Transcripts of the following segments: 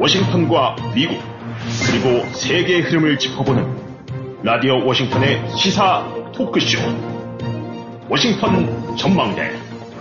워싱턴과 미국, 그리고 세계의 흐름을 짚어보는 라디오 워싱턴의 시사 토크쇼 워싱턴 전망대.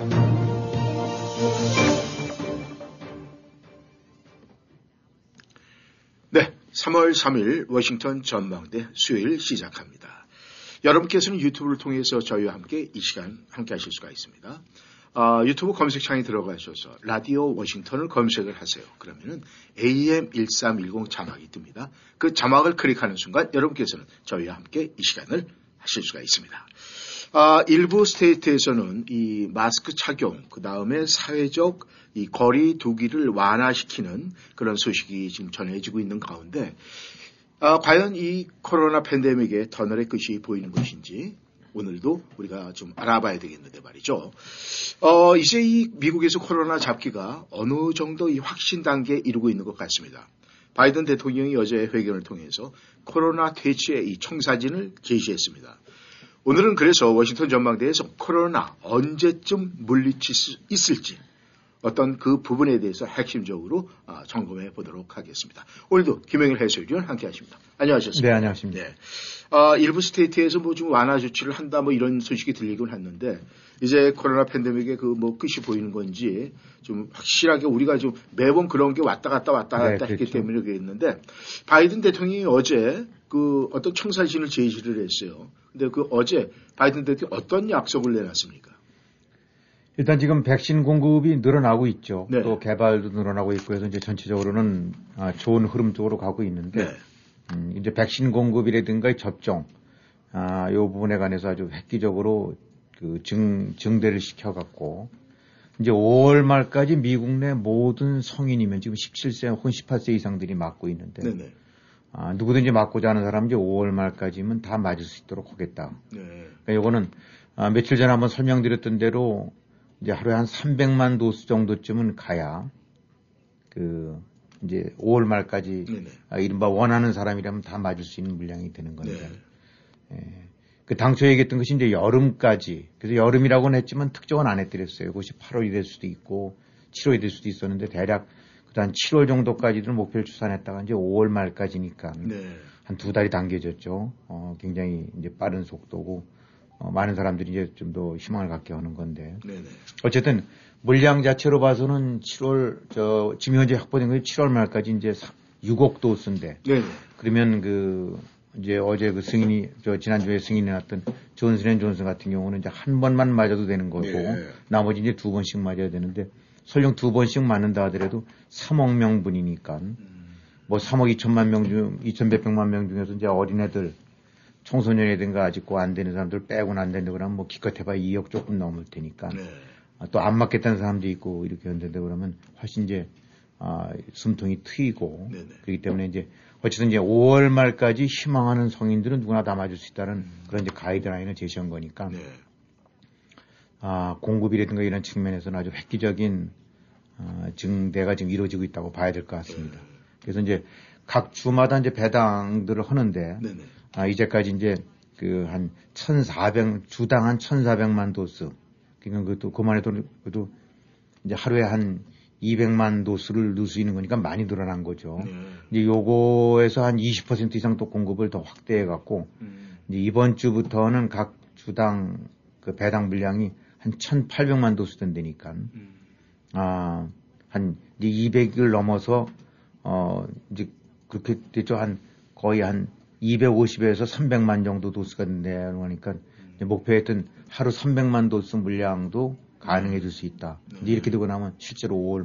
네, 3월 3일 워싱턴 전망대 수요일 시작합니다. 여러분께서는 유튜브를 통해서 저희와 함께 이 시간 함께 하실 수가 있습니다. 유튜브 검색창에 들어가셔서 라디오 워싱턴을 검색을 하세요. 그러면은 AM1310 자막이 뜹니다. 그 자막을 클릭하는 순간 여러분께서는 저희와 함께 이 시간을 하실 수가 있습니다. 일부 스테이트에서는 이 마스크 착용, 그 다음에 사회적 이 거리 두기를 완화시키는 그런 소식이 지금 전해지고 있는 가운데, 과연 이 코로나 팬데믹의 터널의 끝이 보이는 것인지 오늘도 우리가 좀 알아봐야 되겠는데 말이죠. 이제 이 미국에서 코로나 잡기가 어느 정도 이 확신 단계에 이르고 있는 것 같습니다. 바이든 대통령이 어제 회견을 통해서 코로나 퇴치의 이 청사진을 제시했습니다. 오늘은 그래서 워싱턴 전망대에서 코로나 언제쯤 물리칠 수 있을지 어떤 그 부분에 대해서 핵심적으로 점검해 보도록 하겠습니다. 오늘도 김영일 해설위원 함께 하십니다. 안녕하셨습니까? 네, 안녕하십니까. 네. 일부 스테이트에서 뭐 좀 완화 조치를 한다 뭐 이런 소식이 들리곤 했는데 이제 코로나 팬데믹의 그 뭐 끝이 보이는 건지 좀 확실하게 우리가 좀 매번 그런 게 왔다 갔다 네, 했기 그렇죠. 때문에 그랬는데 바이든 대통령이 어제 그 어떤 청사진을 제시를 했어요. 근데 그 어제 바이든 대통령이 어떤 약속을 내놨습니까? 일단 지금 백신 공급이 늘어나고 있죠. 네. 또 개발도 늘어나고 있고 해서 이제 전체적으로는 좋은 흐름 쪽으로 가고 있는데, 네. 이제 백신 공급이라든가 접종, 요 부분에 관해서 아주 획기적으로 그 증대를 시켜갖고, 이제 5월 말까지 미국 내 모든 성인이면 지금 17세 혹은 18세 이상들이 맞고 있는데, 네네. 누구든지 맞고자 하는 사람 이제 5월 말까지면 다 맞을 수 있도록 하겠다. 네. 그러니까 요거는 며칠 전에 한번 설명드렸던 대로 이제 하루에 한 300만 도수 정도쯤은 가야 그 이제 5월 말까지 이른바 원하는 사람이라면 다 맞을 수 있는 물량이 되는 건데, 예. 그 당초 얘기했던 것이 이제 여름까지, 그래서 여름이라고는 했지만 특정은 안 해드렸어요. 그것이 8월이 될 수도 있고 7월이 될 수도 있었는데 대략 한 7월 정도까지는 목표를 추산했다가 이제 5월 말까지니까 한 두 달이 당겨졌죠. 굉장히 이제 빠른 속도고 많은 사람들이 이제 좀 더 희망을 갖게 하는 건데. 네네. 어쨌든 물량 자체로 봐서는 7월 지금 현재 확보된 것이 7월 말까지 이제 6억 도수인데. 네네. 그러면 이제 어제 그 승인이 지난주에 승인해 놨던 존슨 같은 경우는 이제 한 번만 맞아도 되는 거고 나머지 이제 두 번씩 맞아야 되는데 설령 두 번씩 맞는다 하더라도 3억 명분이니까 뭐 3억 2천만 명 중 2,100만 명 중에서 이제 어린애들 청소년이든가 아직 안 되는 사람들 빼고는 안 된다 그러면 뭐 기껏 해봐야 2억 조금 넘을 테니까 또 안 맞겠다는 사람도 있고 이렇게 한다 그러면 훨씬 이제 숨통이 트이고 그렇기 때문에 이제 어쨌든 이제 5월 말까지 희망하는 성인들은 누구나 다 맞을 수 있다는 그런 이제 가이드라인을 제시한 거니까 공급이라든가 이런 측면에서는 아주 획기적인 증대가 지금 이루어지고 있다고 봐야 될 것 같습니다. 그래서 이제 각 주마다 이제 배당들을 하는데 이제까지 이제 그 한 1,400 주당 한 1,400만 도수 그러니까 그것도 그만 해도 그래도 이제 하루에 한 200만 도수를 넣을 수 있는 거니까 많이 늘어난 거죠. 이제 요거에서 한 20% 이상 또 공급을 더 확대해 갖고 이제 이번 주부터는 각 주당 그 배당 물량이 한 1,800만 도수 된다니까. 한 이제 200을 넘어서 이제 그렇게 됐죠. 한 거의 한 250에서 300만 정도 도수가 된다고 하니까 이제 목표했던 하루 300만 도수 물량도 가능해질 수 있다. 이제 이렇게 되고 나면 실제로 5월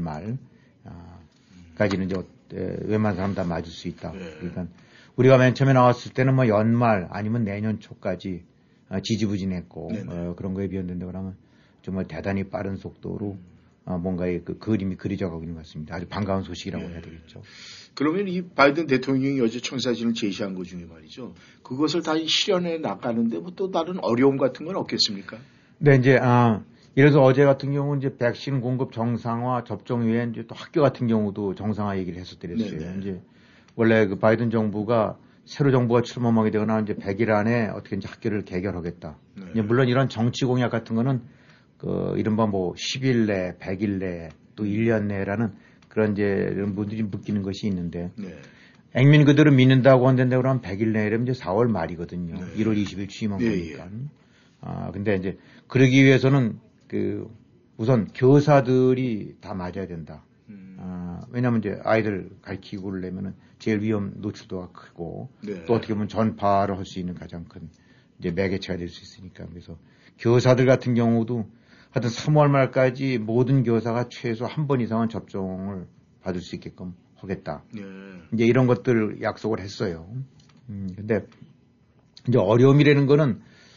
말까지는 이제 웬만한 사람 다 맞을 수 있다. 그러니까 우리가 맨 처음에 나왔을 때는 뭐 연말 아니면 내년 초까지 지지부진했고 그런 거에 비했는데 그러면 정말 대단히 빠른 속도로 뭔가의 그 그림이 그려져 가고 있는 것 같습니다. 아주 반가운 소식이라고 해야 되겠죠. 그러면 이 바이든 대통령이 어제 청사진을 제시한 것 중에 말이죠. 그것을 다 실현해 나가는데 뭐 또 다른 어려움 같은 건 없겠습니까? 네, 이제 이래서 어제 같은 경우는 이제 백신 공급 정상화 접종 외에 이제 또 학교 같은 경우도 정상화 얘기를 했었더랬어요. 이제 원래 그 바이든 정부가 새로 정부가 출범하게 되거나 이제 100일 안에 어떻게 이제 학교를 개결하겠다. 이제 물론 이런 정치 공약 같은 거는 그 이른바 뭐 10일 내, 100일 내, 또 1년 내라는 그런 이제 이런 분들이 묶이는 것이 있는데 네. 액면 그대로 믿는다고 한다고 그러면 100일 내려면 이제 4월 말이거든요. 네. 1월 20일 취임한 예, 거니까. 예. 근데 이제 그러기 위해서는 우선 교사들이 다 맞아야 된다. 왜냐면 이제 아이들 가르치고 그러려면은 제일 위험 노출도가 크고 네. 또 어떻게 보면 전파를 할 수 있는 가장 큰 이제 매개체가 될 수 있으니까 그래서 교사들 같은 경우도 하여튼 3월 말까지 모든 교사가 최소 한 번 이상은 접종을 받을 수 있게끔 하겠다. 네. 이제 이런 것들 약속을 했어요. 근데 이제 어려움이라는 거는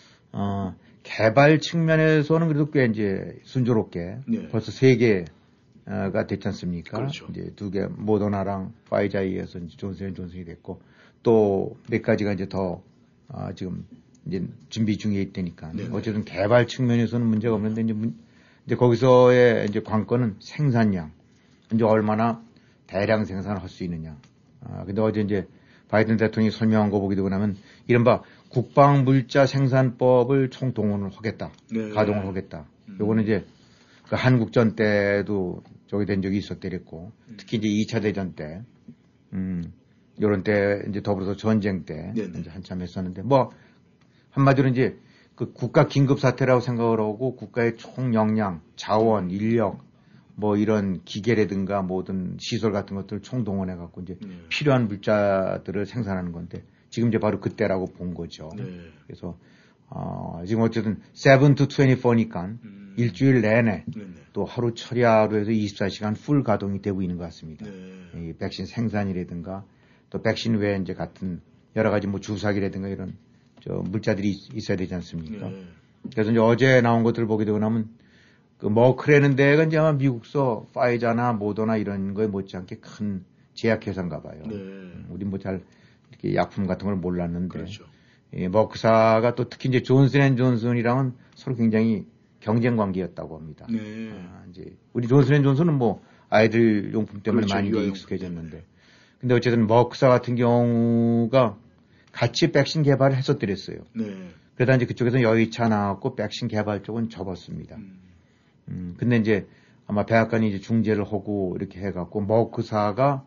개발 측면에서는 그래도 꽤 이제 순조롭게 네. 벌써 3개가 됐지 않습니까? 그렇죠. 이제 2개 모더나랑 파이자에 의해서 이제 존슨앤존슨이 됐고 또 몇 가지가 이제 더 지금 이제 준비 중에 있다니까. 네네. 어쨌든 개발 측면에서는 문제가 없는데 이제 거기서의 이제 관건은 생산량. 이제 얼마나 대량 생산을 할 수 있느냐. 근데 어제 이제 바이든 대통령이 설명한 거 보게 되고 나면 이른바 국방물자 생산법을 총동원을 하겠다. 네. 가동을 하겠다. 요거는 이제 그 한국전 때도 저기 된 적이 있었더랬고 특히 이제 2차 대전 때, 요런 때 이제 더불어서 전쟁 때 네네. 이제 한참 했었는데 뭐 한마디로 이제 그 국가 긴급 사태라고 생각을 하고 국가의 총 역량, 자원, 인력 뭐 이런 기계라든가 모든 시설 같은 것들을 총동원해 갖고 이제 필요한 물자들을 생산하는 건데 지금 이제 바로 그때라고 본 거죠. 네. 그래서 지금 어쨌든 7 to 24니까 일주일 내내 네네. 또 하루 철야로 해서 24시간 풀 가동이 되고 있는 것 같습니다. 네. 이 백신 생산이라든가 또 백신 외에 이제 같은 여러 가지 뭐 주사기라든가 이런 물자들이 있어야 되지 않습니까? 네. 그래서 이제 어제 나온 것들을 보게 되고 나면 그 머크라는 데가 이제 아마 미국서 파이자나 모더나 이런 거에 못지않게 큰 제약회사인가 봐요. 네. 우리 뭐 잘 이렇게 약품 같은 걸 몰랐는데. 그렇죠. 예, 머크사가 또 특히 이제 존슨앤존슨이랑은 서로 굉장히 경쟁 관계였다고 합니다. 네. 이제 우리 존슨앤존슨은 뭐 아이들 용품 때문에 그렇죠. 많이 유아용품 익숙해졌는데. 근데 어쨌든 머크사 같은 경우가 같이 백신 개발을 했었더랬어요. 네. 그러다 이제 그쪽에서 여의치 않았고 백신 개발 쪽은 접었습니다. 근데 이제 아마 백악관이 이제 중재를 하고 이렇게 해갖고 머크사가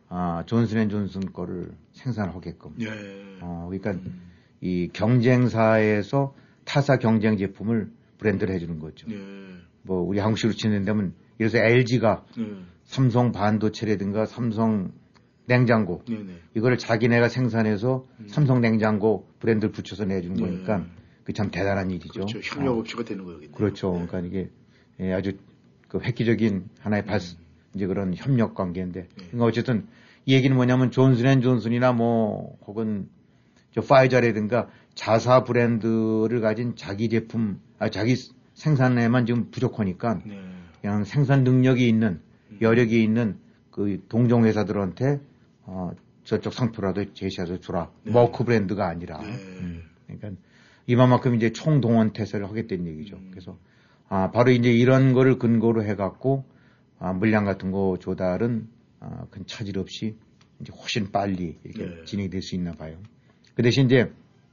존슨앤존슨 거를 생산하게끔. 네. 그러니까 이 경쟁사에서 타사 경쟁 제품을 브랜드를 해주는 거죠. 네. 뭐 우리 한국식으로 치는다면 이래서 LG가 삼성 반도체라든가 삼성 냉장고 네네. 이거를 자기네가 생산해서 삼성 냉장고 브랜드를 붙여서 내주는 거니까 그게 참 대단한 일이죠. 그렇죠. 협력업체가 되는 거겠네요. 그렇죠. 그러니까 이게 아주 그 획기적인 하나의 이제 그런 협력 관계인데. 그러니까 어쨌든 이 얘기는 뭐냐면 존슨앤존슨이나 뭐 혹은 저 파이자라든가 자사 브랜드를 가진 자기 제품, 자기 생산에만 지금 부족하니까 그냥 생산 능력이 있는 여력이 있는 그 동종 회사들한테 저쪽 상표라도 제시해서 주라. 머크 브랜드가 아니라. 그러니까 이만큼 이제 총동원 태세를 하겠다는 얘기죠. 그래서 바로 이제 이런 거를 근거로 해갖고 물량 같은 거 조달은 큰 차질 없이 이제 훨씬 빨리 이렇게 진행이 될 수 있나 봐요. 그 대신 이제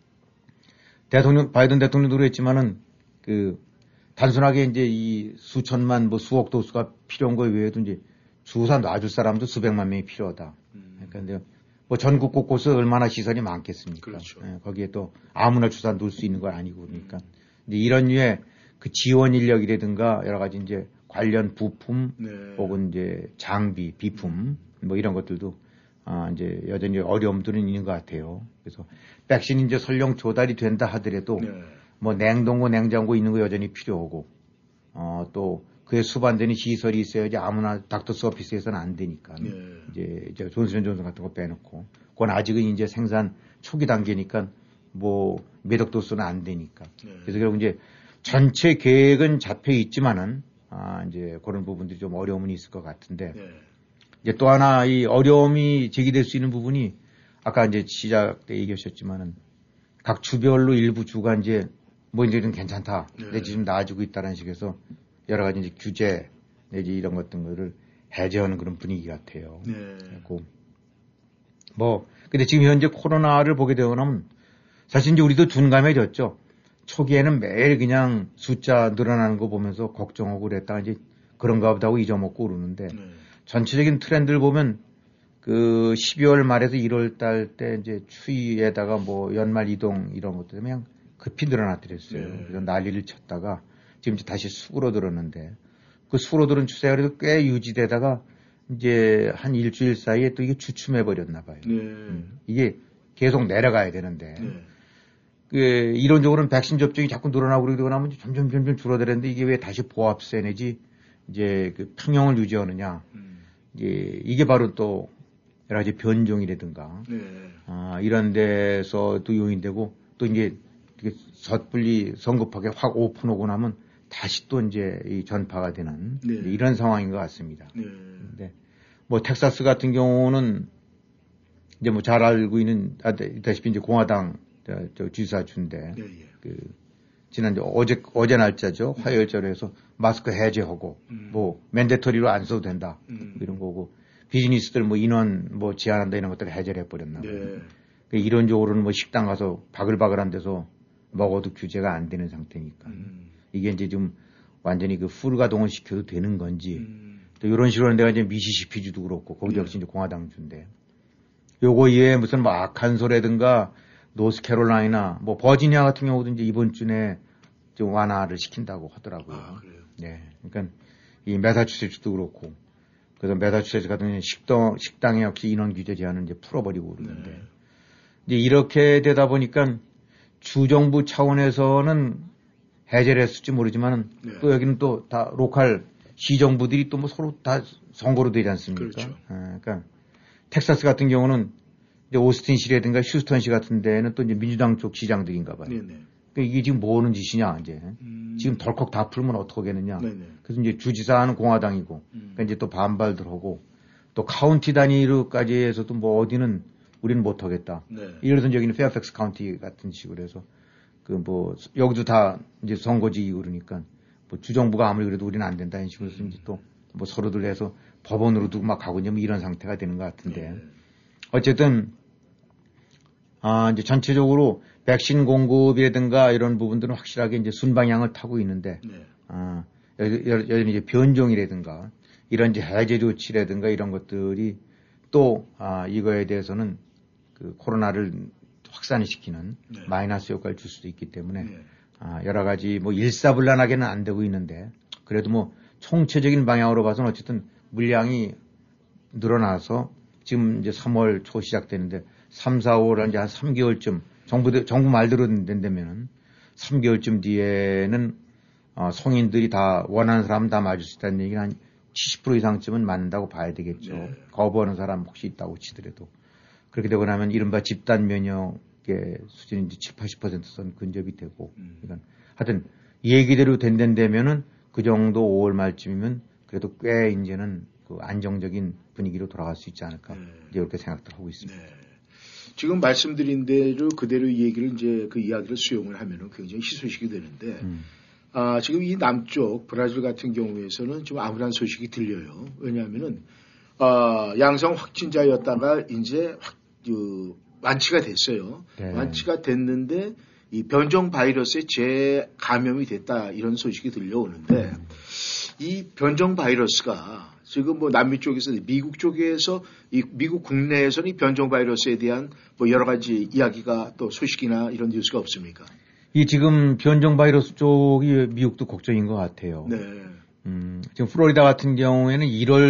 바이든 대통령도 그랬지만은 단순하게 이제 이 수천만 뭐 수억 도수가 필요한 거 외에도 이제 주사 놔줄 사람도 수백만 명이 필요하다. 그러니까 이제 뭐 전국 곳곳에 얼마나 시설이 많겠습니까? 그렇죠. 거기에 또 아무나 주사 놓을 수 있는 건 아니고 그러니까 이제 이런 류의 그 지원 인력이라든가 여러 가지 이제 관련 부품 혹은 이제 장비, 비품 뭐 이런 것들도 이제 여전히 어려움들은 있는 것 같아요. 그래서 백신이 이제 설령 조달이 된다 하더라도 뭐 냉동고 냉장고 있는 거 여전히 필요하고 또 그에 수반되는 시설이 있어야지 아무나 닥터스 오피스에서는 안 되니까 이제 존슨앤존슨 같은 거 빼놓고 그건 아직은 이제 생산 초기 단계니까 뭐 매덕 도수는 안 되니까 그래서 결국 이제 전체 계획은 잡혀 있지만은 이제 그런 부분들이 좀 어려움은 있을 것 같은데 이제 또 하나 이 어려움이 제기될 수 있는 부분이 아까 이제 시작 때 얘기하셨지만은 각 주별로 일부 주가 이제 뭐 이제 좀 괜찮다 내지 좀 나아지고 있다는 식에서 여러 가지 이제 규제 내지 이런 것들을 해제하는 그런 분위기 같아요. 그리고 뭐 근데 지금 현재 코로나를 보게 되면 사실 이제 우리도 둔감해졌죠. 초기에는 매일 그냥 숫자 늘어나는 거 보면서 걱정하고 그랬다가 이제 그런가 보다 하고 잊어먹고 그러는데 전체적인 트렌드를 보면 그 12월 말에서 1월 달 때 이제 추위에다가 뭐 연말 이동 이런 것들 때문에 그냥 급히 늘어났더랬어요. 그래서 난리를 쳤다가 지금 이제 다시 수그러들었는데 그 수그러들은 추세가 그래도 꽤 유지되다가 이제 한 일주일 사이에 또 이게 주춤해 버렸나 봐요. 이게 계속 내려가야 되는데 그 이론적으로는 백신 접종이 자꾸 늘어나고 그러고 나면 점점 줄어들었는데 이게 왜 다시 보합세 내지 이제 그 평형을 유지하느냐. 이게 바로 또 여러 가지 변종이라든가 이런 데서 또 요인되고 또 이제 섣불리 성급하게 확 오픈하고 나면 다시 또 이제 이 전파가 되는 이런 상황인 것 같습니다. 근데 뭐 텍사스 같은 경우는 이제 뭐 잘 알고 있는 다시피 이제 공화당 저 주지사주인데 그 지난주 어제 날짜죠. 화요일자로 해서 마스크 해제하고 뭐 맨데터리로 안 써도 된다 이런 거고 비즈니스들 뭐 인원 뭐 제한한다 이런 것들을 해제를 해버렸나 봐요. 이론적으로는 뭐 식당 가서 바글바글한 데서 먹어도 규제가 안 되는 상태니까 이게 이제 좀 완전히 그 풀 가동을 시켜도 되는 건지 또 이런 식으로 하는 데가 이제 미시시피주도 그렇고 거기 역시 이제 공화당주인데 요거 이외에 무슨 뭐 아칸소라든가 노스캐롤라이나 뭐 버지니아 같은 경우도 이제 이번 주에 좀 완화를 시킨다고 하더라고요. 그래요? 네. 그러니까 이 매사추세츠도 그렇고 그래서 매사추세츠 같은 경우는 식당에 역시 인원 규제 제한을 이제 풀어버리고 그러는데 이제 이렇게 되다 보니까 주정부 차원에서는 해제를 했을지 모르지만은 또 여기는 또 다 로컬 시정부들이 또 뭐 서로 다 선거로 되지 않습니까? 그렇죠. 그러니까 텍사스 같은 경우는 이제 오스틴시라든가 휴스턴시 같은 데는 또 이제 민주당 쪽 시장들인가 봐요. 그러니까 이게 지금 뭐 하는 짓이냐, 이제. 지금 덜컥 다 풀면 어떡하겠느냐. 그래서 이제 주지사는 공화당이고, 그러니까 이제 또 반발들 하고, 또 카운티 단위로까지 해서도 뭐 어디는 우리는 못 하겠다. 예를 들어서 여기는 페어팩스 카운티 같은 식으로 해서, 그 뭐, 여기도 다 이제 선거지이고 그러니까, 뭐 주정부가 아무리 그래도 우리는 안 된다. 이런 식으로 해서 이제 또 뭐 서로들 해서 법원으로도 막 가고 이제 뭐 이런 상태가 되는 것 같은데. 어쨌든, 이제 전체적으로 백신 공급이라든가 이런 부분들은 확실하게 이제 순방향을 타고 있는데, 여전히 이제 변종이라든가 이런 이제 해제 조치라든가 이런 것들이 또, 이거에 대해서는 그 코로나를 확산을 시키는 마이너스 효과를 줄 수도 있기 때문에, 여러 가지 뭐 일사불란하게는 안 되고 있는데, 그래도 뭐 총체적인 방향으로 봐서는 어쨌든 물량이 늘어나서 지금 이제 3월 초 시작되는데 3, 4, 5월 이제 한 3개월쯤 정부 말대로 된다면은 3개월쯤 뒤에는 성인들이 다 원하는 사람 다 맞을 수 있다는 얘기는 한 70% 이상쯤은 맞는다고 봐야 되겠죠. 거부하는 사람 혹시 있다고 치더라도. 그렇게 되고 나면 이른바 집단 면역의 수준이 이제 7, 80% 선 근접이 되고. 그러니까 하여튼 얘기대로 된다면은 그 정도 5월 말쯤이면 그래도 꽤 이제는 그 안정적인 분위기로 돌아갈 수 있지 않을까. 이제 이렇게 생각들 하고 있습니다. 지금 말씀드린 대로 그대로 이 얘기를 이제 그 이야기를 수용을 하면은 굉장히 희소식이 되는데, 지금 이 남쪽 브라질 같은 경우에서는 좀 암울한 소식이 들려요. 왜냐하면은, 양성 확진자였다가 이제 완치가 됐어요. 완치가 됐는데 이 변종 바이러스에 재감염이 됐다 이런 소식이 들려오는데 이 변종 바이러스가 지금 뭐 남미 쪽에서 미국 쪽에서 이 미국 국내에서는 이 변종 바이러스에 대한 뭐 여러 가지 이야기가 또 소식이나 이런 뉴스가 없습니까? 이 지금 변종 바이러스 쪽이 미국도 걱정인 것 같아요. 지금 플로리다 같은 경우에는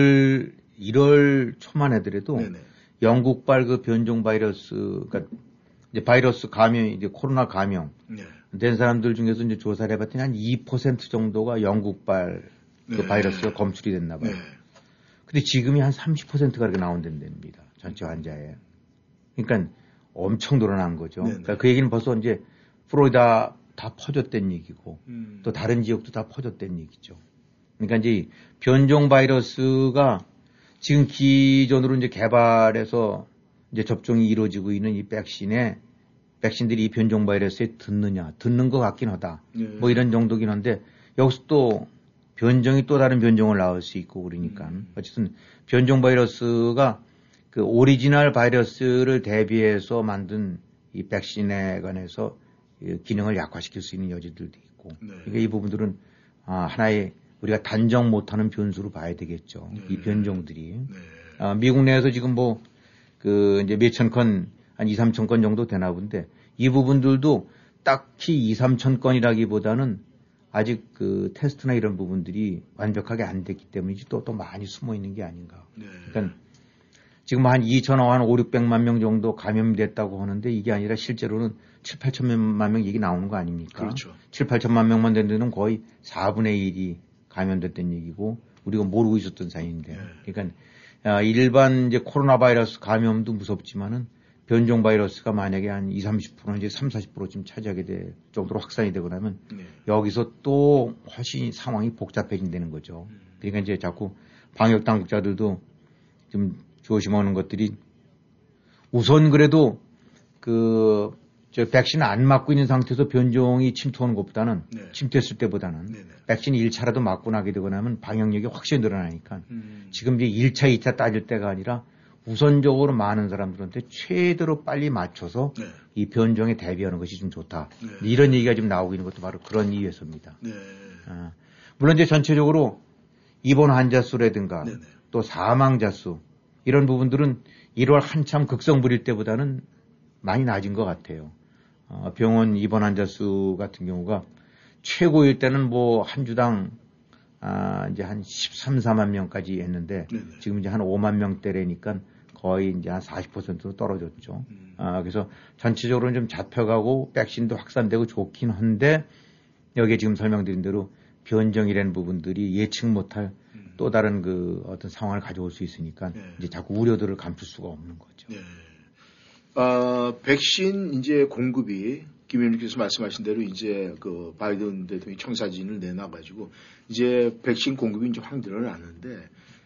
1월 초만 해더라도 영국발 그 변종 바이러스, 그러니까 이제 바이러스 감염, 이제 코로나 감염 된 사람들 중에서 이제 조사를 해봤더니 한 2% 정도가 영국발 그 바이러스가 검출이 됐나 봐요. 근데 지금이 한 30%가 이렇게 나온답니다. 전체 환자에. 그러니까 엄청 늘어난 거죠. 그러니까 그 얘기는 벌써 이제 플로리다 다 퍼졌다는 얘기고 또 다른 지역도 다 퍼졌다는 얘기죠. 그러니까 이제 변종 바이러스가 지금 기존으로 이제 개발해서 이제 접종이 이루어지고 있는 이 백신들이 이 변종 바이러스에 듣는 것 같긴 하다. 뭐 이런 정도긴 한데 여기서 또 변종이 또 다른 변종을 낳을 수 있고 그러니까 어쨌든 변종 바이러스가 그 오리지널 바이러스를 대비해서 만든 이 백신에 관해서 기능을 약화시킬 수 있는 여지들도 있고 그러니까 이 부분들은 하나의 우리가 단정 못하는 변수로 봐야 되겠죠. 이 변종들이. 미국 내에서 지금 뭐 그 이제 몇천 건, 한 2, 3천 건 정도 되나 본데 이 부분들도 딱히 2, 3천 건이라기보다는 아직 그 테스트나 이런 부분들이 완벽하게 안 됐기 때문이지 또 많이 숨어 있는 게 아닌가. 그러니까 지금 한 2,000억, 한 5, 600만 명 정도 감염됐다고 하는데 이게 아니라 실제로는 7, 8천만 명 얘기 나오는 거 아닙니까? 그렇죠. 7, 8천만 명만 된 데는 거의 4분의 1이 감염됐던 얘기고 우리가 모르고 있었던 사이인데. 그러니까 일반 이제 코로나 바이러스 감염도 무섭지만은 변종 바이러스가 만약에 한 20, 30% 이제 30, 40% 지금 차지하게 될 정도로 확산이 되고 나면 여기서 또 훨씬 상황이 복잡해진다는 거죠. 그러니까 이제 자꾸 방역 당국자들도 좀 조심하는 것들이 우선 그래도 저 백신을 안 맞고 있는 상태에서 변종이 침투하는 것보다는 침투했을 때보다는 백신 1차라도 맞고 나게 되고 나면 방역력이 확실히 늘어나니까 지금 이제 1차, 2차 따질 때가 아니라 우선적으로 많은 사람들한테 최대로 빨리 맞춰서 이 변종에 대비하는 것이 좀 좋다. 이런 얘기가 지금 나오고 있는 것도 바로 그런 이유에서입니다. 물론 이제 전체적으로 입원 환자 수라든가 또 사망자 수 이런 부분들은 1월 한참 극성 부릴 때보다는 많이 낮은 것 같아요. 병원 입원 환자 수 같은 경우가 최고일 때는 뭐 한 주당 이제 한 13, 4만 명까지 했는데 지금 이제 한 5만 명대라니까 거의 이제 한 40%로 떨어졌죠. 그래서 전체적으로는 좀 잡혀가고 백신도 확산되고 좋긴 한데 여기에 지금 설명드린 대로 변종이라는 부분들이 예측 못할 또 다른 그 어떤 상황을 가져올 수 있으니까 이제 자꾸 우려들을 감출 수가 없는 거죠. 백신 이제 공급이 김 의원님께서 말씀하신 대로 이제 그 바이든 대통령이 청사진을 내놔가지고 이제 백신 공급이 이제 확 늘어나는데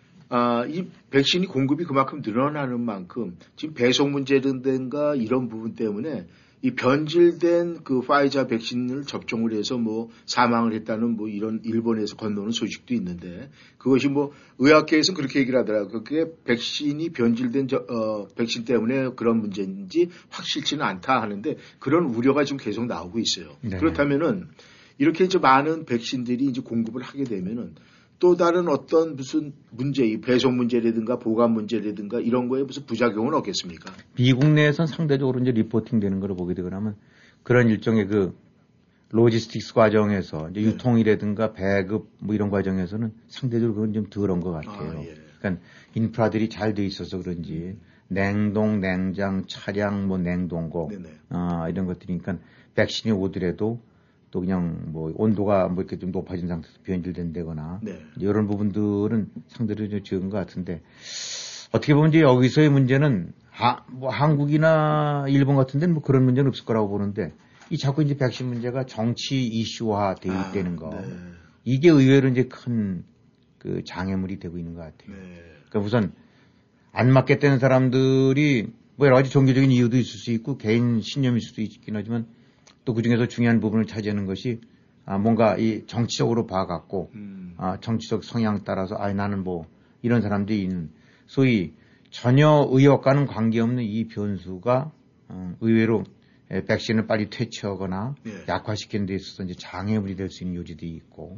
이 백신이 공급이 그만큼 늘어나는 만큼 지금 배송 문제든가 이런 부분 때문에 이 변질된 그 파이자 백신을 접종을 해서 뭐 사망을 했다는 뭐 이런 일본에서 건너오는 소식도 있는데 그것이 뭐 의학계에서는 그렇게 얘기를 하더라고요. 그게 백신이 변질된 백신 때문에 그런 문제인지 확실치는 않다 하는데 그런 우려가 지금 계속 나오고 있어요. 그렇다면은 이렇게 이제 많은 백신들이 이제 공급을 하게 되면은 또 다른 어떤 무슨 문제, 이 배송 문제라든가 보관 문제라든가 이런 거에 무슨 부작용은 없겠습니까? 미국 내에서는 상대적으로 이제 리포팅 되는 걸 보게 되고 나면 그런 일종의 그 로지스틱스 과정에서 이제 유통이라든가 배급 뭐 이런 과정에서는 상대적으로 그건 좀 덜한 것 같아요. 그러니까 인프라들이 잘 돼 있어서 그런지 냉동, 냉장, 차량, 뭐 냉동고 이런 것들이니까 백신이 오더라도 또 그냥 뭐 온도가 뭐 이렇게 좀 높아진 상태에서 변질된다거나 이런 부분들은 상대적으로 좀 적은 것 같은데 어떻게 보면 이제 여기서의 문제는 뭐 한국이나 일본 같은 데는 뭐 그런 문제는 없을 거라고 보는데 이 자꾸 이제 백신 문제가 정치 이슈화 되어 있다는 거 이게 의외로 이제 큰 그 장애물이 되고 있는 것 같아요. 그러니까 우선 안 맞겠다는 사람들이 뭐 여러 가지 종교적인 이유도 있을 수 있고 개인 신념일 수도 있긴 하지만 또 그중에서 중요한 부분을 차지하는 것이 뭔가 이 정치적으로 봐갖고 정치적 성향 따라서 나는 뭐 이런 사람들이 있는 소위 전혀 의혹과는 관계없는 이 변수가 의외로 백신을 빨리 퇴치하거나 약화시키는 데 있어서 이제 장애물이 될 수 있는 요지도 있고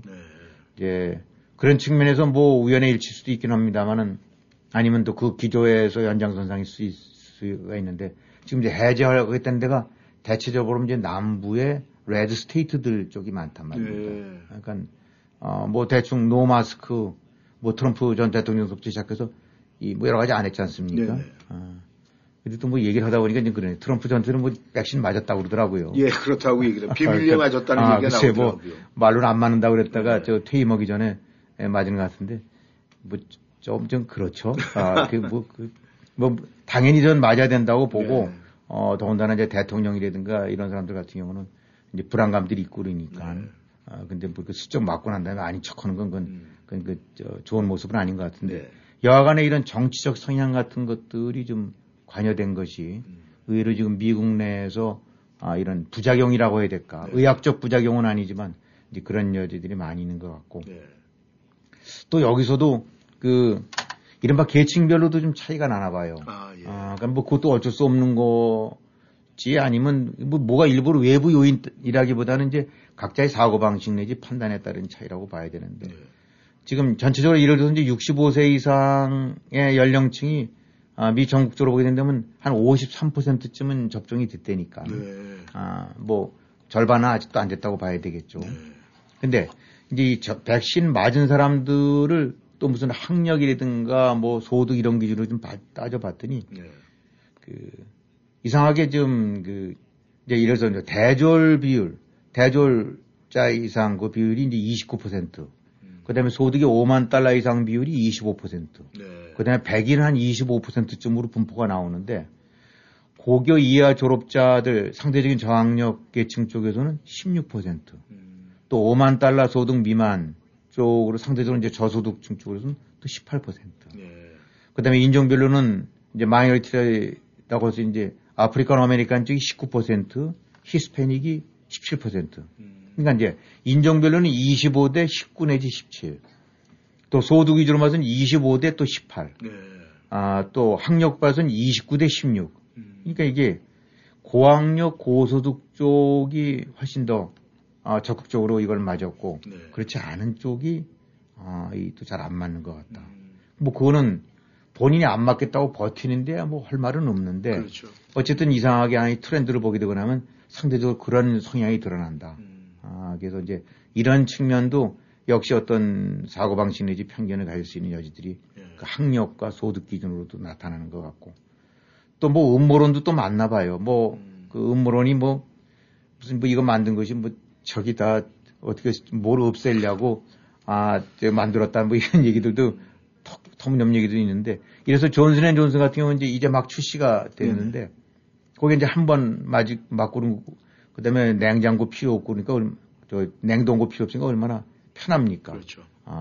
이제 그런 측면에서 뭐 우연의 일치일 수도 있긴 합니다만은 아니면 또 그 기조에서 연장선상일 수가 있는데 지금 이제 해제하려고 했던 데가 대체적으로 이제 남부의 레드 스테이트들 쪽이 많단 말입니다. 그러니까 뭐 대충 노 마스크, 뭐 트럼프 전 대통령부터 시작해서 뭐 여러 가지 안 했지 않습니까? 그래도 또 뭐 얘기를 하다 보니까 이제 그러네. 트럼프 전 대통령 뭐 백신 맞았다고 그러더라고요. 그렇다고 얘기를 비밀리에 맞았다는 얘기가 나오더라고요. 뭐 말로는 안 맞는다고 그랬다가 저 퇴임하기 전에 맞은 것 같은데 뭐 좀 그렇죠. 뭐 당연히 전 맞아야 된다고 보고. 더군다나 이제 대통령이라든가 이런 사람들 같은 경우는 이제 불안감들이 있고 그러니까. 근데 뭐 그 슬쩍 맞고 난 다음에 아닌 척 하는 건 그건 좋은 모습은 아닌 것 같은데. 여하간에 이런 정치적 성향 같은 것들이 좀 관여된 것이 의외로 지금 미국 내에서 이런 부작용이라고 해야 될까. 의학적 부작용은 아니지만 이제 그런 여지들이 많이 있는 것 같고. 또 여기서도 이른바 계층별로도 좀 차이가 나나 봐요. 그러니까 뭐 그것도 어쩔 수 없는 거지 아니면 뭐가 일부러 외부 요인이라기보다는 이제 각자의 사고방식 내지 판단에 따른 차이라고 봐야 되는데 지금 전체적으로 예를 들어서 이제 65세 이상의 연령층이 미 전국적으로 보게 된다면 한 53%쯤은 접종이 됐다니까. 네. 뭐 절반은 아직도 안 됐다고 봐야 되겠죠. 네. 근데 이제 이 백신 맞은 사람들을 또 무슨 학력이라든가 뭐 소득 이런 기준으로 좀 따져봤더니 네. 이상하게 좀 이제 예를 들어서 대졸 비율, 대졸자 이상 그 비율이 이제 29%. 그다음에 소득이 5만 달러 이상 비율이 25%. 네. 그다음에 백인 한 25%쯤으로 분포가 나오는데 고교 이하 졸업자들 상대적인 저학력 계층 쪽에서는 16%. 또 5만 달러 소득 미만 쪽으로 상대적으로 이제 저소득층 쪽으로는 또 18%. 네. 그다음에 인종별로는 이제 마이너리티라고 해서 이제 아프리칸 아메리칸 쪽이 19%, 히스패닉이 17%. 그러니까 이제 인종별로는 25대 19 내지 17. 또 소득 위주로 봐서는 25대 또 18. 네. 또 학력 봐서는 29대 16. 그러니까 이게 고학력 고소득 쪽이 훨씬 더 적극적으로 이걸 맞았고 네. 그렇지 않은 쪽이 또 잘 안 맞는 것 같다. 뭐 그거는 본인이 안 맞겠다고 버티는데 뭐 할 말은 없는데 그렇죠. 어쨌든 이상하게 트렌드를 보게 되고 나면 상대적으로 그런 성향이 드러난다. 그래서 이제 이런 측면도 역시 어떤 사고방식 내지 편견을 가질 수 있는 여지들이 그 학력과 소득 기준으로도 나타나는 것 같고 또 뭐 음모론도 또 많나 봐요. 뭐 그 음모론이 뭐 무슨 뭐 이거 만든 것이 뭐 저기 다 어떻게 뭘 없애려고 만들었다 뭐 이런 얘기들도 터무니없는 얘기도 있는데 이래서 존슨앤존슨 같은 경우는 이제 막 출시가 되었는데 거기에 이제 한 번 맞고 그다음에 냉장고 필요 없고 그러니까 저 냉동고 필요 없으니까 얼마나 편합니까? 그렇죠.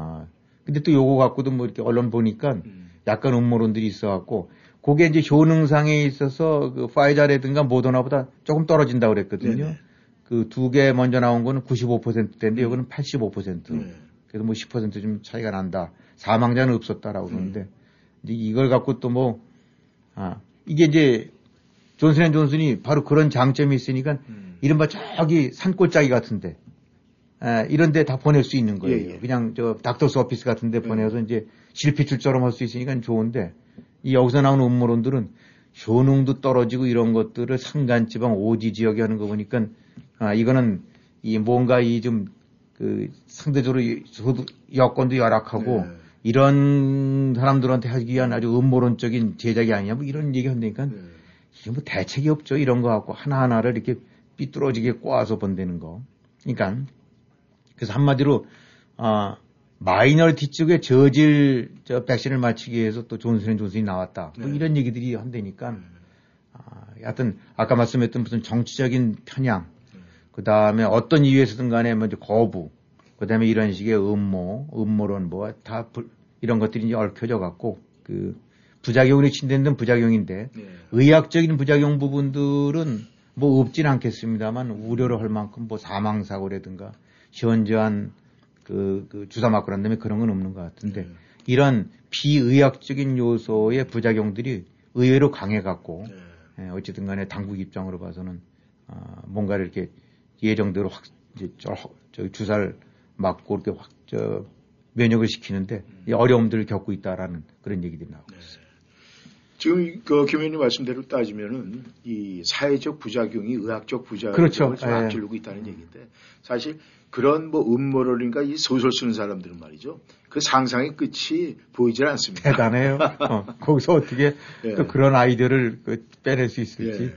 근데 또 요거 갖고도 뭐 이렇게 언론 보니까 약간 음모론들이 있어갖고 그게 이제 효능상에 있어서 그 파이자라든가 모더나보다 조금 떨어진다고 그랬거든요. 네네. 그 두 개 먼저 나온 거는 95%대인데 이거는 85%. 네. 그래서 뭐 10% 좀 차이가 난다. 사망자는 없었다라고 그러는데 이제 이걸 갖고 또 뭐 이게 이제 존슨앤존슨이 바로 그런 장점이 있으니까 이른바 저기 산골짜기 같은데 이런 데 다 보낼 수 있는 거예요. 예. 그냥 저 닥터스 오피스 같은 데 보내서 이제 실피출처럼 할 수 있으니까 좋은데 이 여기서 나오는 음모론들은 효능도 떨어지고 이런 것들을 산간지방 오지 지역에 하는 거 보니까 이거는 이 뭔가 이 좀 그 상대적으로 여건도 열악하고 이런 사람들한테 하기 위한 아주 음모론적인 제작이 아니냐 뭐 이런 얘기 한다니까 이게 뭐 대책이 없죠. 이런 거 갖고 하나하나를 이렇게 삐뚤어지게 꼬아서 본다는 거. 그러니까 그래서 한마디로 마이너리티 쪽에 저질 백신을 맞추기 위해서 또 존슨앤존슨이 나왔다. 뭐 이런 얘기들이 한다니까. 하여튼 아까 말씀했던 무슨 정치적인 편향, 그 다음에 어떤 이유에서든 간에 먼저 거부, 그 다음에 이런 식의 음모론 뭐 다 이런 것들이 이제 얽혀져 갖고 그 부작용이 친다는 부작용인데 의학적인 부작용 부분들은 뭐 없진 않겠습니다만 우려를 할 만큼 뭐 사망사고라든가 현저한 그 주사 맞고 난 다음에 그런 건 없는 것 같은데 이런 비의학적인 요소의 부작용들이 의외로 강해갖고 어쨌든 간에 당국 입장으로 봐서는 뭔가를 이렇게 예정대로 이제 주사를 맞고 이렇게 면역을 시키는데 어려움들을 겪고 있다라는 그런 얘기들이 나오고 있어요. 지금 그 김 의원님 말씀대로 따지면은 이 사회적 부작용이 의학적 부작용을 그렇죠. 앞지르고 있다는 얘기인데 사실 그런 뭐 음모론인가 이 소설 쓰는 사람들은 말이죠. 그 상상의 끝이 보이질 않습니다. 대단해요. 거기서 어떻게 또 그런 아이디어를 빼낼 수 있을지.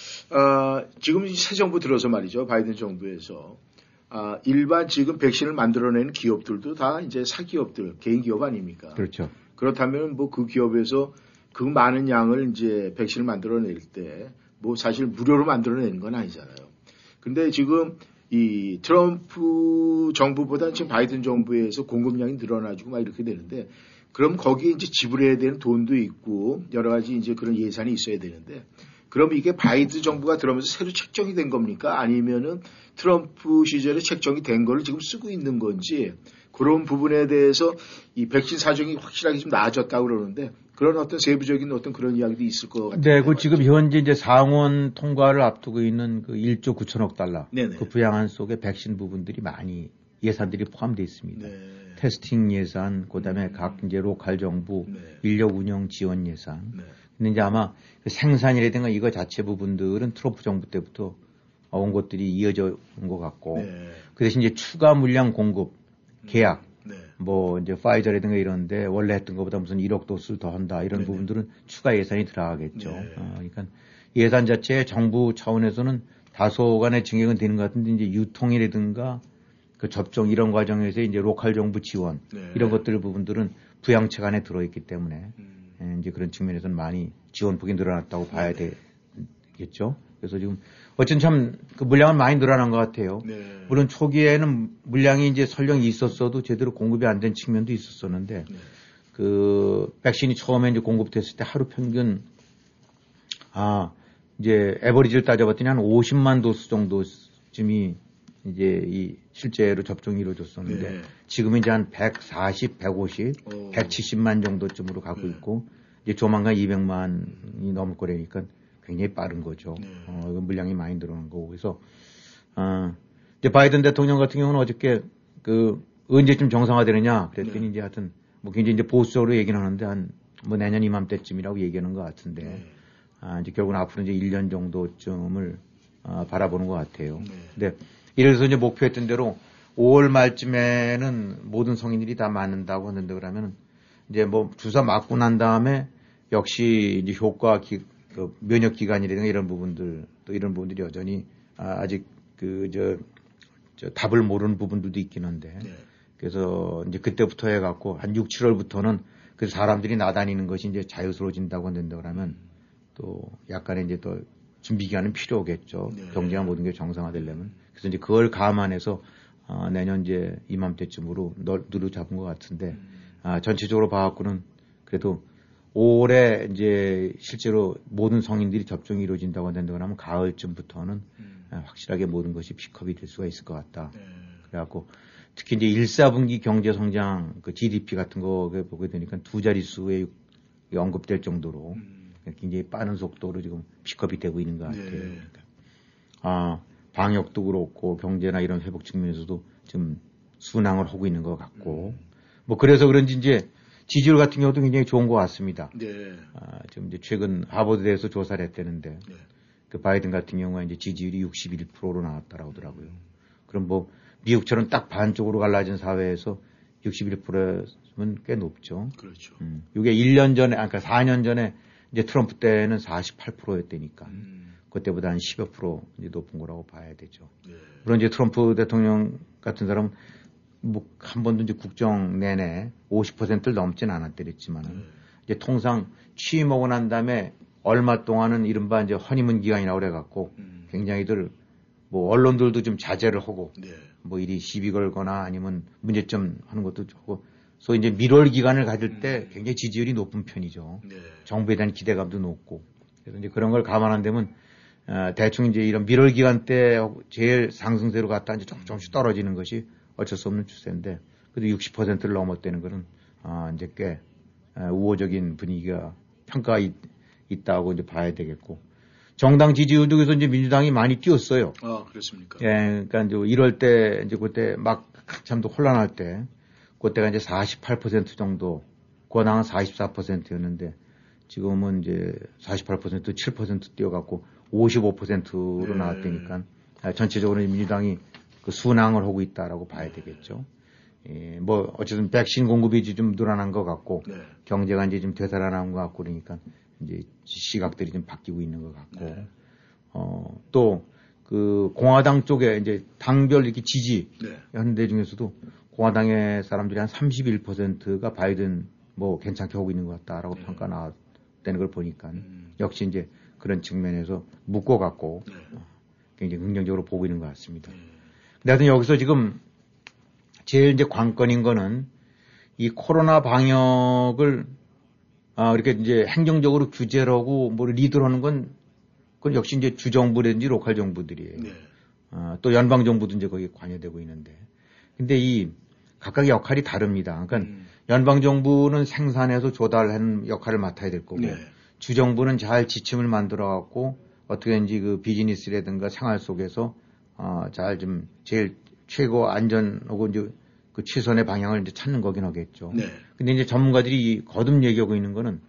지금 새 정부 들어서 말이죠. 바이든 정부에서 일반 지금 백신을 만들어내는 기업들도 다 이제 사기업들, 개인 기업 아닙니까? 그렇죠. 그렇다면 뭐 그 기업에서 그 많은 양을 이제 백신을 만들어낼 때 뭐 사실 무료로 만들어내는 건 아니잖아요. 근데 지금 이 트럼프 정부보다 지금 바이든 정부에서 공급량이 늘어나지고 막 이렇게 되는데 그럼 거기에 이제 지불해야 되는 돈도 있고 여러 가지 이제 그런 예산이 있어야 되는데 그럼 이게 바이든 정부가 들어오면서 새로 책정이 된 겁니까? 아니면은 트럼프 시절에 책정이 된 거를 지금 쓰고 있는 건지 그런 부분에 대해서 이 백신 사정이 확실하게 좀 나아졌다고 그러는데 그런 어떤 세부적인 어떤 그런 이야기도 있을 것 같아요. 네, 그 지금 현재 이제 상원 통과를 앞두고 있는 그 1조 9천억 달러 네네. 그 부양안 속에 백신 부분들이 많이 예산들이 포함되어 있습니다. 테스팅 예산, 그다음에 각 이제 로컬 정부 인력 운영 지원 예산. 근데 이제 아마 그 생산이라든가 이거 자체 부분들은 트럼프 정부 때부터 온 것들이 이어져 온 것 같고 그 대신 이제 추가 물량 공급 계약 뭐 이제 파이저라든가 이런데 원래 했던 것보다 무슨 1억 도수를 더 한다 이런 부분들은 추가 예산이 들어가겠죠. 그러니까 예산 자체 정부 차원에서는 다소간의 증액은 되는 것 같은데 이제 유통이라든가 그 접종 이런 과정에서 이제 로컬 정부 지원 이런 것들 부분들은 부양책 안에 들어있기 때문에 이제 그런 측면에서는 많이 지원폭이 늘어났다고 봐야 되겠죠. 그래서 지금 어쨌든 참 그 물량은 많이 늘어난 것 같아요. 물론 초기에는 물량이 이제 설령 있었어도 제대로 공급이 안 된 측면도 있었었는데 그 백신이 처음에 이제 공급됐을 때 하루 평균 이제 에버리지를 따져봤더니 한 50만 도수 정도쯤이 이제 이 실제로 접종이 이루어졌었는데 지금은 이제 한 140, 150, 170만 정도쯤으로 가고 있고 이제 조만간 200만이 넘을 거라니까 굉장히 빠른 거죠. 물량이 많이 늘어난 거고 그래서 이제 바이든 대통령 같은 경우는 어저께 그 언제쯤 정상화되느냐 그랬더니 이제 하여튼 뭐 굉장히 이제 보수적으로 얘기는 하는데 한 뭐 내년 이맘때쯤이라고 얘기하는 것 같은데 이제 결국은 앞으로 이제 1년 정도쯤을 바라보는 것 같아요. 근데 이래서 이제 목표했던 대로 5월 말쯤에는 모든 성인들이 다 맞는다고 하는데 그러면 이제 뭐 주사 맞고 난 다음에 역시 이제 효과 그 면역 기간이라든가 이런 부분들 또 이런 부분들이 여전히 아직 저 답을 모르는 부분들도 있긴 한데 그래서 이제 그때부터 해갖고 한 6, 7월부터는 그 사람들이 나다니는 것이 이제 자유스러워진다고 한다 그러면 또 약간의 이제 또 준비 기간은 필요하겠죠. 경제가 모든 게 정상화되려면. 그래서 이제 그걸 감안해서 내년 이제 이맘때쯤으로 누르 잡은 것 같은데 전체적으로 봐갖고는 그래도 올해 이제 실제로 모든 성인들이 접종이 이루어진다고 한다 그러면 가을쯤부터는 확실하게 모든 것이 픽업이 될 수가 있을 것 같다. 그래갖고 특히 이제 1, 4분기 경제 성장 그 GDP 같은 거 보게 되니까 두 자릿수에 언급될 정도로 굉장히 빠른 속도로 지금 픽업이 되고 있는 것 같아요. 방역도 그렇고 경제나 이런 회복 측면에서도 좀 순항을 하고 있는 것 같고 뭐 그래서 그런지 이제 지지율 같은 경우도 굉장히 좋은 것 같습니다. 지금 이제 최근 하버드대에서 조사를 했다는데 그 바이든 같은 경우가 이제 지지율이 61%로 나왔다라고 하더라고요. 그럼 뭐 미국처럼 딱 반쪽으로 갈라진 사회에서 61%면 꽤 높죠. 그렇죠. 이게 1년 전에, 그러니까 4년 전에 이제 트럼프 때는 48%였다니까. 그때보다 한 10여 프로 이제 높은 거라고 봐야 되죠. 물론 이제 트럼프 대통령 같은 사람은 뭐 한 번도 이제 국정 내내 50%를 넘진 않았더랬지만은 이제 통상 취임하고 난 다음에 얼마 동안은 이른바 이제 허니문 기간이라고 그래갖고 굉장히들 뭐 언론들도 좀 자제를 하고 뭐 일이 시비 걸거나 아니면 문제점 하는 것도 좋고 소위 이제 밀월 기간을 가질 때 굉장히 지지율이 높은 편이죠. 정부에 대한 기대감도 높고 그래서 이제 그런 걸 감안한다면 대충 이제 이런 밀월 기간 때 제일 상승세로 갔다 이제 조금씩 떨어지는 것이 어쩔 수 없는 추세인데 그래도 60%를 넘었다는 것은 이제 꽤 우호적인 분위기가 평가가 있다고 이제 봐야 되겠고 정당 지지율도 그래서 이제 민주당이 많이 뛰었어요. 그렇습니까? 예, 그러니까 이제 이럴 때 이제 그때 막 참도 혼란할 때 그때가 이제 48% 정도, 권항은 44%였는데 지금은 이제 48% 7% 뛰어갖고 55%로 나왔다니까 전체적으로 민주당이 그 순항을 하고 있다라고 봐야 되겠죠. 예, 뭐 어쨌든 백신 공급이 좀 늘어난 것 같고 경제가 이제 좀 되살아난 것 같고 그러니까 이제 시각들이 좀 바뀌고 있는 것 같고 또 그 공화당 쪽에 이제 당별 이렇게 지지 하는 데 중에서도 공화당의 사람들이 한 31%가 바이든 뭐 괜찮게 하고 있는 것 같다라고 평가 나왔다는 걸 보니까 역시 이제 그런 측면에서 묶어갖고 굉장히 긍정적으로 보고 있는 것 같습니다. 근데 하여튼 여기서 지금 제일 이제 관건인 거는 이 코로나 방역을 이렇게 이제 행정적으로 규제를 하고 뭐 리드를 하는 건 그건 역시 이제 주정부라든지 로컬 정부들이에요. 또 연방 정부도 이제 거기에 관여되고 있는데. 근데 이 각각의 역할이 다릅니다. 그러니까 연방 정부는 생산해서 조달하는 역할을 맡아야 될 거고 주정부는 잘 지침을 만들어 갖고 어떻게든지 그 비즈니스라든가 생활 속에서 잘 좀 제일 최고 안전하고 이제 그 최선의 방향을 이제 찾는 거긴 하겠죠. 네. 근데 이제 전문가들이 거듭 얘기하고 있는 거는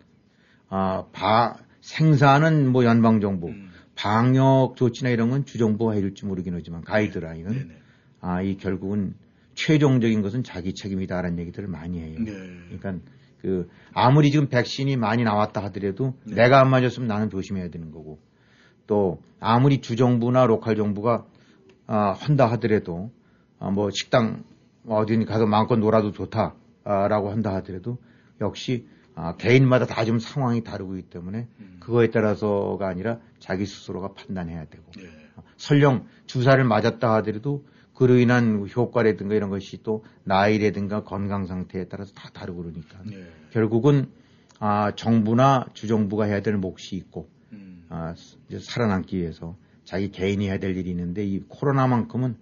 생사는 뭐 연방정부, 방역 조치나 이런 건 주정부가 해줄지 모르긴 하지만 가이드라인은 이 결국은 최종적인 것은 자기 책임이다라는 얘기들을 많이 해요. 네. 그러니까 아무리 지금 백신이 많이 나왔다 하더라도 내가 안 맞았으면 나는 조심해야 되는 거고 또 아무리 주정부나 로컬 정부가 한다 하더라도 뭐 식당 어디 가서 마음껏 놀아도 좋다라고 한다 하더라도 역시 개인마다 다 좀 상황이 다르기 때문에 그거에 따라서가 아니라 자기 스스로가 판단해야 되고 설령 주사를 맞았다 하더라도 그로 인한 효과라든가 이런 것이 또 나이라든가 건강 상태에 따라서 다 다르고 그러니까 결국은 정부나 주정부가 해야 될 몫이 있고 이제 살아남기 위해서 자기 개인이 해야 될 일이 있는데 이 코로나만큼은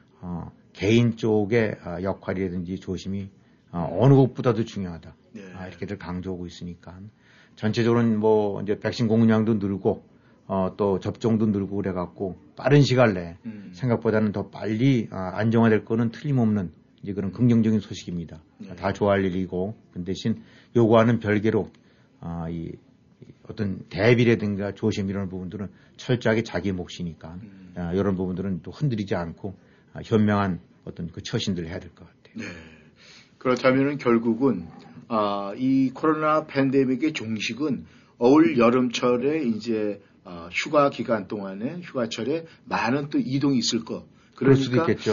개인 쪽의 역할이라든지 조심이 어느 것보다도 중요하다. 이렇게들 강조하고 있으니까 전체적으로는 뭐 이제 백신 공급량도 늘고 또 접종도 늘고 그래갖고 빠른 시간 내에 생각보다는 더 빨리 안정화될 거는 틀림없는 이제 그런 긍정적인 소식입니다. 다 좋아할 일이고 그 대신 요구하는 별개로 이 어떤 대비라든가 조심 이런 부분들은 철저하게 자기 몫이니까 이런 부분들은 또 흔들리지 않고 현명한 어떤 그 처신들을 해야 될 것 같아요. 네. 그렇다면은 결국은 이 코로나 팬데믹의 종식은 올 여름철에 이제 휴가 기간 동안에 휴가철에 많은 또 이동이 있을 거. 그럴 수도 있겠죠.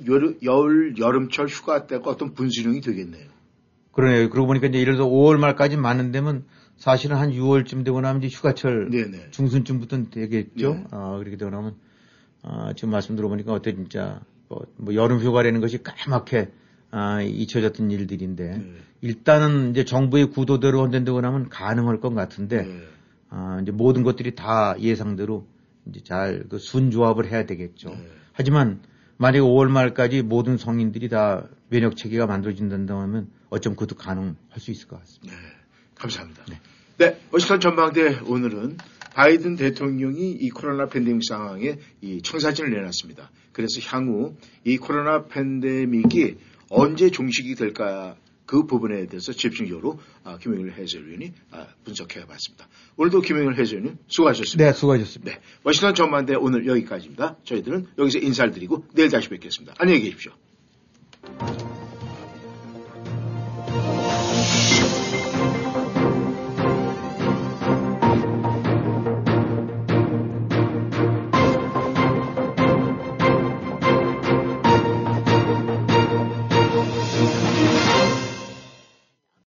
여름철 휴가 때가 어떤 분수령이 되겠네요. 그러네요. 그러고 보니까 이제 예를 들어 5월 말까지 많은 데면 사실은 한 6월쯤 되고 나면 이제 휴가철 중순쯤부터는 되겠죠. 그렇게 되고 나면 지금 말씀 들어보니까 어때 진짜 뭐 여름 휴가라는 것이 까맣게 잊혀졌던 일들인데 일단은 이제 정부의 구도대로 헌된다고 하면 가능할 것 같은데 이제 모든 것들이 다 예상대로 이제 잘 그 순조합을 해야 되겠죠. 하지만 만약에 5월 말까지 모든 성인들이 다 면역 체계가 만들어진다고 하면 어쩜 그것도 가능할 수 있을 것 같습니다. 네, 감사합니다. 네, 워싱턴 전망대 오늘은 바이든 대통령이 이 코로나 팬데믹 상황에 이 청사진을 내놨습니다. 그래서 향후 이 코로나 팬데믹이 언제 종식이 될까 그 부분에 대해서 집중적으로 김영일 해설위원이 분석해 봤습니다. 오늘도 김영일 해설위원님 수고하셨습니다. 네, 수고하셨습니다. 네, 워싱턴 전망대 오늘 여기까지입니다. 저희들은 여기서 인사를 드리고 내일 다시 뵙겠습니다. 안녕히 계십시오.